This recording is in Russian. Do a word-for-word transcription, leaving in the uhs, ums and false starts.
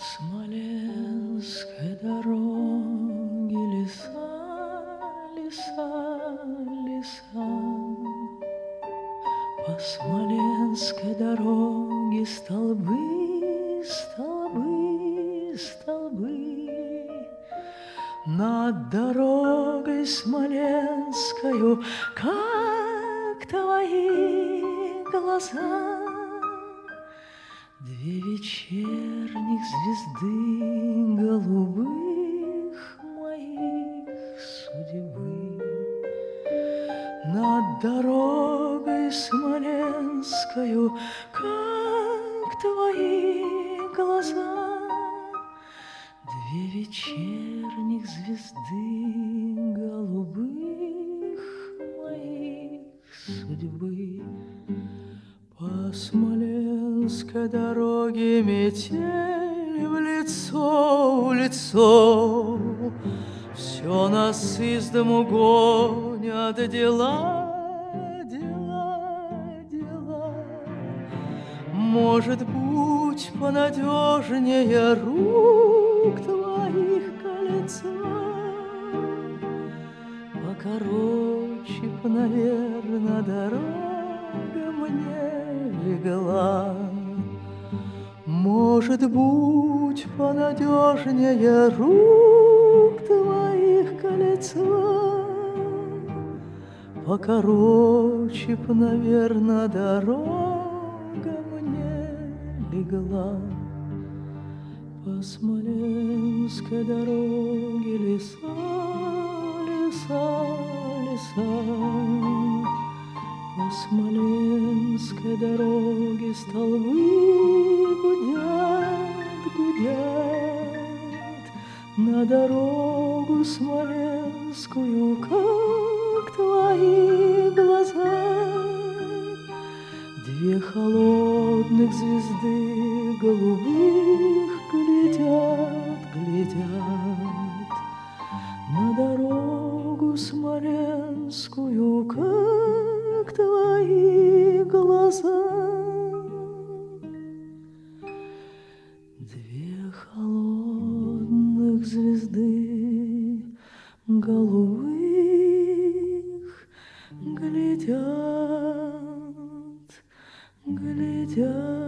Смоленской дороги леса, леса, леса. По Смоленской дороге столбы, столбы, столбы. Над дорогой Смоленскою, как твои глаза, две вечерних звезды голубых моих судьбы. Над дорогой Смоленскою, как твои глаза, две вечерних звезды голубых моих судьбы. По Смоленской дороге метель в лицо, в лицо. Все нас из дому гонят дела, дела, дела. Может, будь понадежнее рук твоих кольцо, покороче б, наверно, дорога мне легла. Может, будь понадежнее рук твоих кольцо, покороче б, наверно, дорога мне легла. По Смоленской дороге леса, леса, леса. По Смоленской дороге столбы гудят, гудят. На дорогу Смоленскую, как твои глаза, две холодных звезды голубых глядят, глядят. На дорогу Смоленскую, как твои глаза, две холодных звезды голубых глядят, глядят.